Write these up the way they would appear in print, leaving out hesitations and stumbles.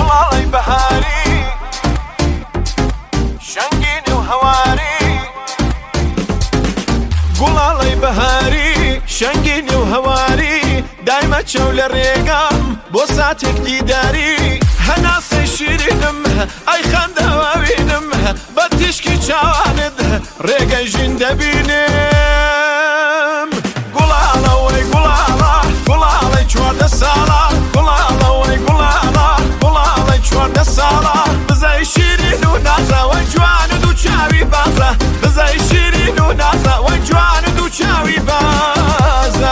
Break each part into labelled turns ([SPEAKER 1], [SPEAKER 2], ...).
[SPEAKER 1] گوڵاڵی بەهاری شەنگینی و هەواری گوڵاڵی بەهاری شەنگینی و هەواری دایمە چەو لە ڕێگام بۆ ساتێک دیداری هەناسەی شیرینم ئەی خەندەوەوینم بە تیشکی چاوانت ڕێگەی ژین دەبینم گوڵاڵەوەی گوڵاڵە گوڵاڵی چواردە ساڵە گوڵاڵەوەی گوڵاڵە گوڵاڵی چواردە ساڵە بزای شیرین و نازە وەی جوانت و چاوی بازە بزای شیرین و نازە وەی جوانت و چاوی بازە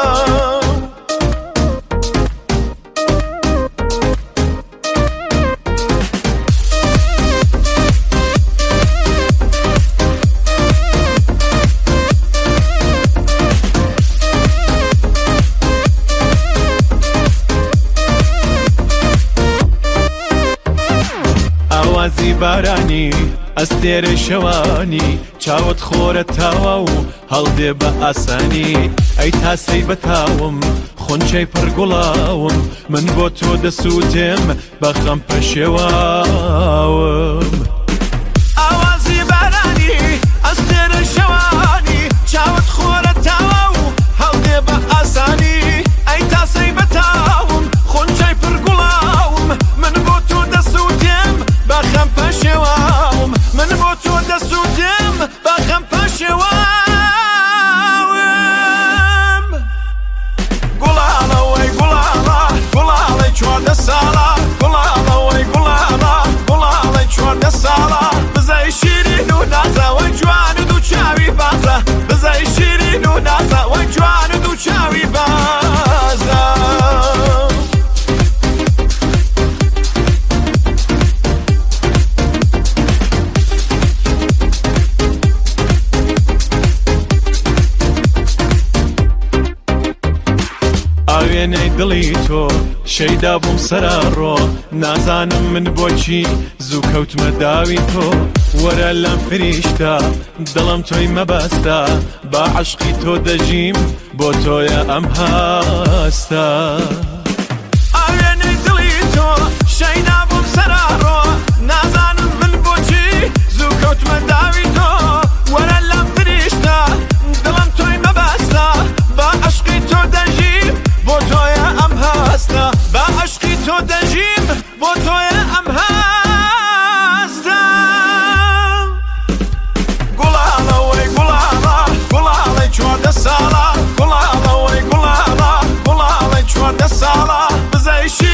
[SPEAKER 1] ئاوازی بارانی ئەستێرەی شەوانی چاوت خۆرە تاوە و هەڵدێ بە ئاسانی ئەی تاسەی بەتاوم خۆنچەی پڕگوڵاوم من بۆ تۆ دەسووتێم بە خەم پەشێواوم ئاوازی بارانی ئەستێرەی شەوانی چاوت خۆرە تاوە و هەڵدێ بە ئاسانی ئەی تاسەی بەتاوم خۆنچەی پڕگوڵاوم من بۆ تۆ دەسووتێم بە خەم پەشێواوم من بۆ تۆ دەسووتێم بە خەم پەشێواوم گوڵاڵەوەی گوڵاڵە گوڵاڵی چواردە ساڵە گوڵاڵەوەی گوڵاڵە گوڵاڵی چواردە ساڵە بزای شیرین و نازە وەی جوانت و چاوی بازە بزای شیرین و نازە وەی جوانت و چاوی بازە وێنەی دڵی تۆ شەیدا بووم سەراڕۆ نازانم من بۆچی زوو کەوتمە داوی تۆ وەرە لەم فریشتە دڵم تۆی مەبەستە با عەشقی تۆ دەژیم بۆ تۆیە ئەم هەستە وێنەی دڵی تۆ شەیدا بووم سەراڕۆ نازانم من بۆچی زوو کەوتمە داوی تۆ وەرە لەم فریشتە دڵم تۆی مەبەستە با عەشقی تۆ دەژیم بۆ تۆیە ئەم هەستە با عەشقی تۆ دەژیم بۆ تۆیە ئەم هەستە گوڵاڵەوەی گوڵاڵە گوڵاڵی چواردە ساڵە گوڵاڵەوەی گوڵاڵە گوڵاڵی چواردە ساڵە بزای